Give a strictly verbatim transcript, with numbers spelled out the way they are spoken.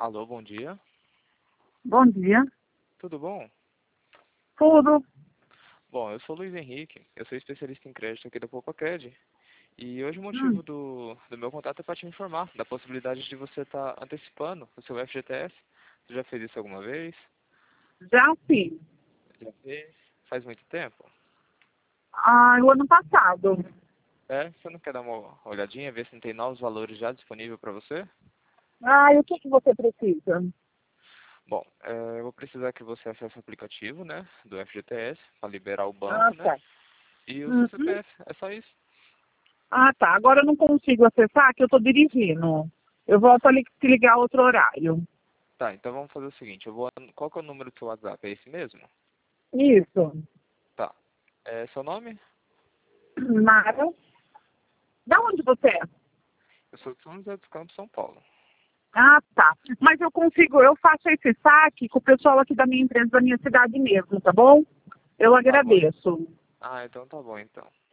Alô, bom dia. Bom dia. Tudo bom? Tudo. Bom, eu sou o Luiz Henrique, eu sou especialista em crédito aqui da Poupacred. E hoje o Hum, motivo do, do meu contato é para te informar da possibilidade de você estar antecipando o seu F G T S. Você já fez isso alguma vez? já sim. Já fez? Faz muito tempo? Ah, o ano passado. É? Você não quer dar uma olhadinha, ver se não tem novos valores já disponível para você? Ah, e o que, que você precisa? Bom, é, eu vou precisar que você acesse o aplicativo, né, do F G T S, para liberar o Ah, banco, né, tá. e o seu Uhum. C P F. É só isso. Ah, tá. Agora eu não consigo acessar, que eu estou dirigindo. Eu volto a li- te ligar outro horário. Tá, então vamos fazer o seguinte, eu vou... Qual que é o número do seu WhatsApp? É esse mesmo? Isso. Tá. É seu nome? Mara. Da onde você é? Eu sou de São José dos Campos, São Paulo. Ah, tá. Mas eu consigo, eu faço esse saque com o pessoal aqui da minha empresa, da minha cidade mesmo, tá bom? Eu Tá bom. agradeço. Ah, então tá bom, então.